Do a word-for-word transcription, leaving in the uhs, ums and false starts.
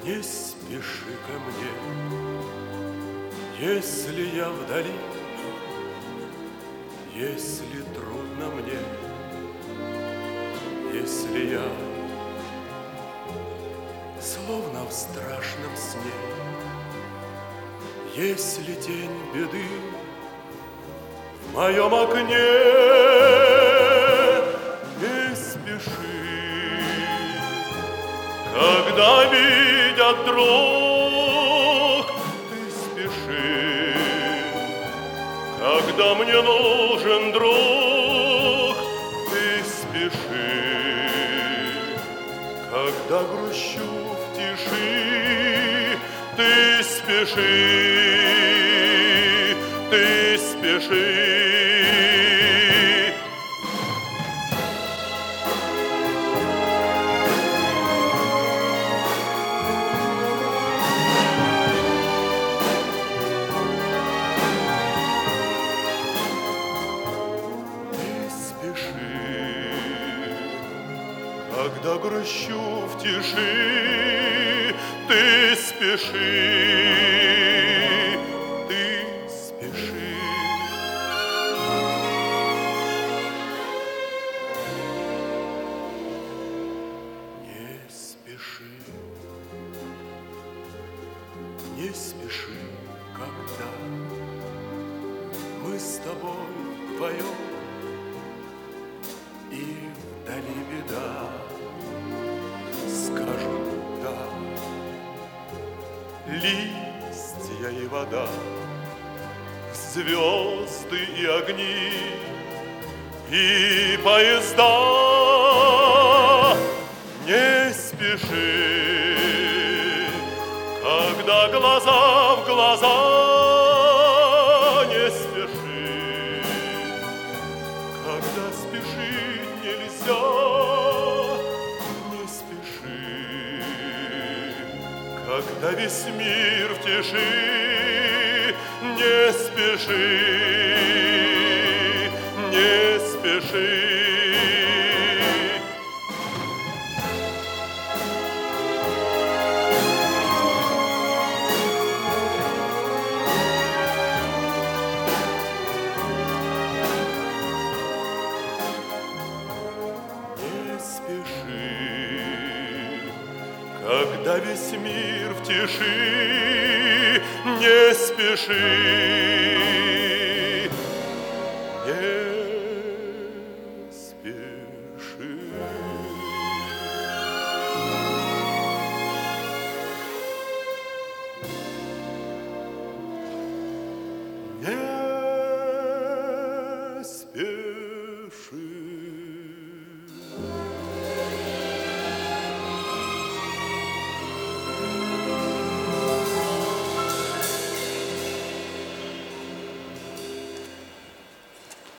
Не спеши ко мне, если я вдали, если трудно мне, если я словно в страшном сне, если тень беды в моем окне. Не спеши, когда видят друг, ты спеши, когда мне нужен друг, ты спеши, когда грущу в тиши, ты спеши, ты спеши. Когда грущу в тиши, ты спеши, ты спеши. Не спеши, не спеши, когда мы с тобой вдвоем, и вдали беда. Скажу да, листья и вода, звезды и огни, и поезда. Не спеши, когда глаза в глаза, не спеши, когда спешить нельзя. Когда весь мир в тиши, не спеши, не спеши. Не спеши, когда весь мир в тиши, не спеши, не спеши. Не